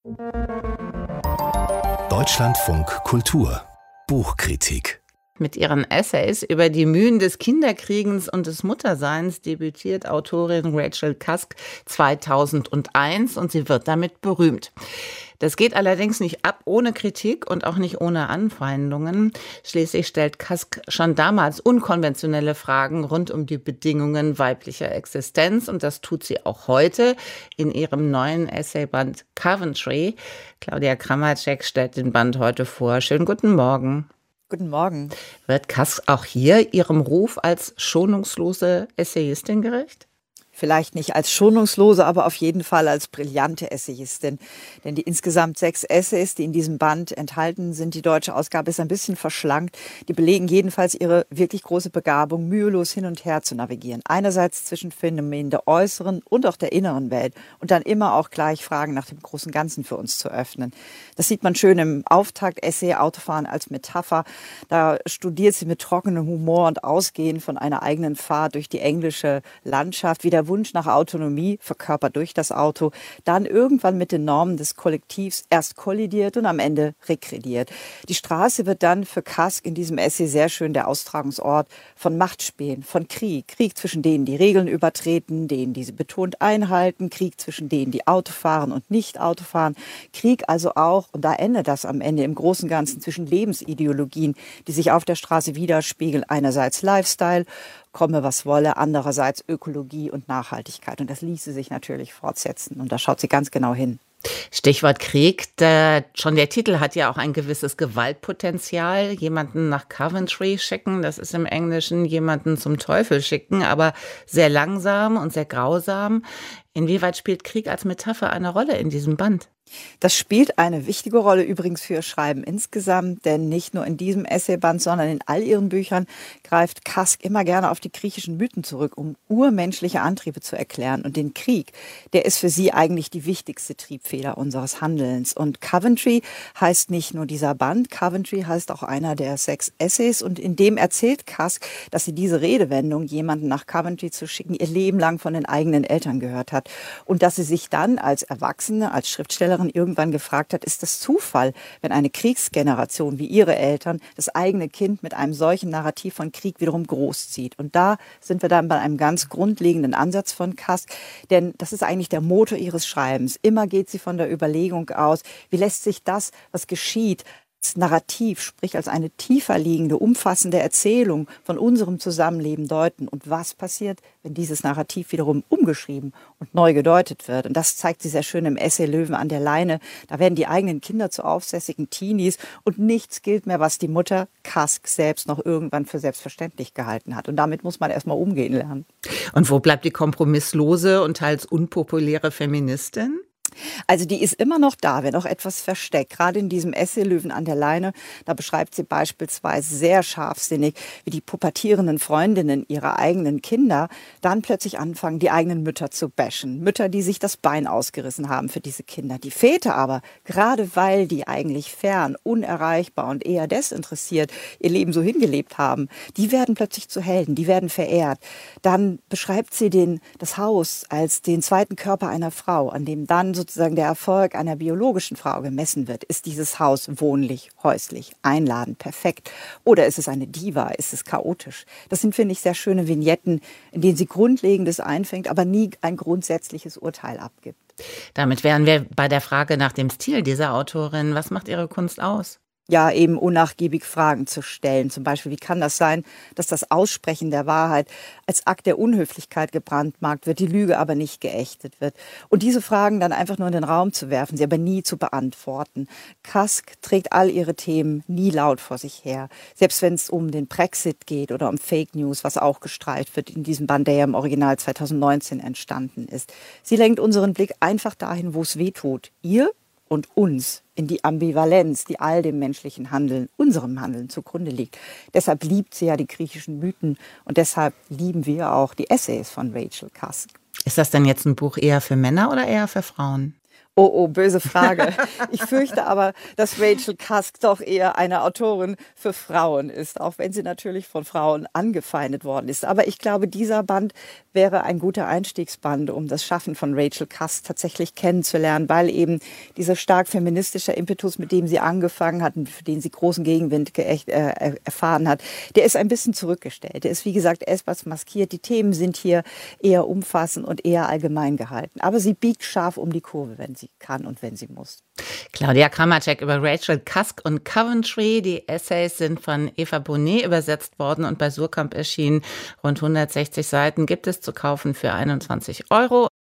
Deutschlandfunk Kultur Buchkritik. Mit ihren Essays über die Mühen des Kinderkriegens und des Mutterseins debütiert Autorin Rachel Cusk 2001 und sie wird damit berühmt. Das geht allerdings nicht ab ohne Kritik und auch nicht ohne Anfeindungen. Schließlich stellt Cusk schon damals unkonventionelle Fragen rund um die Bedingungen weiblicher Existenz und das tut sie auch heute in ihrem neuen Essayband Coventry. Claudia Kramacek stellt den Band heute vor. Schönen guten Morgen. Guten Morgen. Wird Cusk auch hier ihrem Ruf als schonungslose Essayistin gerecht? Vielleicht nicht als schonungslose, aber auf jeden Fall als brillante Essayistin. Denn die insgesamt 6 Essays, die in diesem Band enthalten sind, die deutsche Ausgabe ist ein bisschen verschlankt. Die belegen jedenfalls ihre wirklich große Begabung, mühelos hin und her zu navigieren. Einerseits zwischen Phänomenen der äußeren und auch der inneren Welt und dann immer auch gleich Fragen nach dem großen Ganzen für uns zu öffnen. Das sieht man schön im Auftakt-Essay Autofahren als Metapher. Da studiert sie mit trockenem Humor und ausgehend von einer eigenen Fahrt durch die englische Landschaft, wie der Wunsch nach Autonomie, verkörpert durch das Auto, dann irgendwann mit den Normen des Kollektivs erst kollidiert und am Ende regrediert. Die Straße wird dann für Cusk in diesem Essay sehr schön der Austragungsort von Machtspielen, von Krieg. Krieg zwischen denen, die Regeln übertreten, denen, die sie betont einhalten, Krieg zwischen denen, die Auto fahren und nicht Auto fahren. Krieg also auch, und da endet das am Ende im Großen und Ganzen, zwischen Lebensideologien, die sich auf der Straße widerspiegeln. Einerseits Lifestyle, komme was wolle, andererseits Ökologie und Nachhaltigkeit. Und das ließe sich natürlich fortsetzen. Und da schaut sie ganz genau hin. Stichwort Krieg. Schon der Titel hat ja auch ein gewisses Gewaltpotenzial. Jemanden nach Coventry schicken, das ist im Englischen jemanden zum Teufel schicken, aber sehr langsam und sehr grausam. Inwieweit spielt Krieg als Metapher eine Rolle in diesem Band? Das spielt eine wichtige Rolle übrigens für ihr Schreiben insgesamt, denn nicht nur in diesem Essayband, sondern in all ihren Büchern greift Cusk immer gerne auf die griechischen Mythen zurück, um urmenschliche Antriebe zu erklären. Und den Krieg, der ist für sie eigentlich die wichtigste Triebfeder unseres Handelns. Und Coventry heißt nicht nur dieser Band, Coventry heißt auch einer der 6 Essays. Und in dem erzählt Cusk, dass sie diese Redewendung, jemanden nach Coventry zu schicken, ihr Leben lang von den eigenen Eltern gehört hat. Und dass sie sich dann als Erwachsene, als Schriftstellerin irgendwann gefragt hat, ist das Zufall, wenn eine Kriegsgeneration wie ihre Eltern das eigene Kind mit einem solchen Narrativ von Krieg wiederum großzieht. Und da sind wir dann bei einem ganz grundlegenden Ansatz von Cusk, denn das ist eigentlich der Motor ihres Schreibens. Immer geht sie von der Überlegung aus, wie lässt sich das, was geschieht, als Narrativ, sprich als eine tiefer liegende, umfassende Erzählung von unserem Zusammenleben deuten. Und was passiert, wenn dieses Narrativ wiederum umgeschrieben und neu gedeutet wird? Und das zeigt sie sehr schön im Essay Löwen an der Leine. Da werden die eigenen Kinder zu aufsässigen Teenies und nichts gilt mehr, was die Mutter Cusk selbst noch irgendwann für selbstverständlich gehalten hat. Und damit muss man erstmal umgehen lernen. Und wo bleibt die kompromisslose und teils unpopuläre Feministin? Also die ist immer noch da, wenn auch etwas versteckt. Gerade in diesem Essay Löwen an der Leine, da beschreibt sie beispielsweise sehr scharfsinnig, wie die pubertierenden Freundinnen ihrer eigenen Kinder dann plötzlich anfangen, die eigenen Mütter zu bashen. Mütter, die sich das Bein ausgerissen haben für diese Kinder. Die Väter aber, gerade weil die eigentlich fern, unerreichbar und eher desinteressiert ihr Leben so hingelebt haben, die werden plötzlich zu Helden, die werden verehrt. Dann beschreibt sie das Haus als den zweiten Körper einer Frau, an dem dann sozusagen der Erfolg einer biologischen Frau gemessen wird. Ist dieses Haus wohnlich, häuslich, einladend, perfekt? Oder ist es eine Diva? Ist es chaotisch? Das sind, finde ich, sehr schöne Vignetten, in denen sie Grundlegendes einfängt, aber nie ein grundsätzliches Urteil abgibt. Damit wären wir bei der Frage nach dem Stil dieser Autorin. Was macht ihre Kunst aus? Ja, eben unnachgiebig Fragen zu stellen. Zum Beispiel, wie kann das sein, dass das Aussprechen der Wahrheit als Akt der Unhöflichkeit gebrandmarkt wird, die Lüge aber nicht geächtet wird? Und diese Fragen dann einfach nur in den Raum zu werfen, sie aber nie zu beantworten. Cusk trägt all ihre Themen nie laut vor sich her. Selbst wenn es um den Brexit geht oder um Fake News, was auch gestreift wird in diesem Band, der ja im Original 2019 entstanden ist. Sie lenkt unseren Blick einfach dahin, wo es weh tut. Ihr und uns, in die Ambivalenz, die all dem menschlichen Handeln, unserem Handeln zugrunde liegt. Deshalb liebt sie ja die griechischen Mythen und deshalb lieben wir auch die Essays von Rachel Cusk. Ist das denn jetzt ein Buch eher für Männer oder eher für Frauen? Oh, böse Frage. Ich fürchte aber, dass Rachel Cusk doch eher eine Autorin für Frauen ist, auch wenn sie natürlich von Frauen angefeindet worden ist. Aber ich glaube, dieser Band wäre ein guter Einstiegsband, um das Schaffen von Rachel Cusk tatsächlich kennenzulernen, weil eben dieser stark feministische Impetus, mit dem sie angefangen hat und für den sie großen Gegenwind erfahren hat, der ist ein bisschen zurückgestellt. Der ist, wie gesagt, etwas maskiert. Die Themen sind hier eher umfassend und eher allgemein gehalten. Aber sie biegt scharf um die Kurve, wenn sie kann und wenn sie muss. Claudia Kammerczek über Rachel Cusk und Coventry. Die Essays sind von Eva Bonnet übersetzt worden und bei Suhrkamp erschienen. Rund 160 Seiten gibt es zu kaufen für 21 €.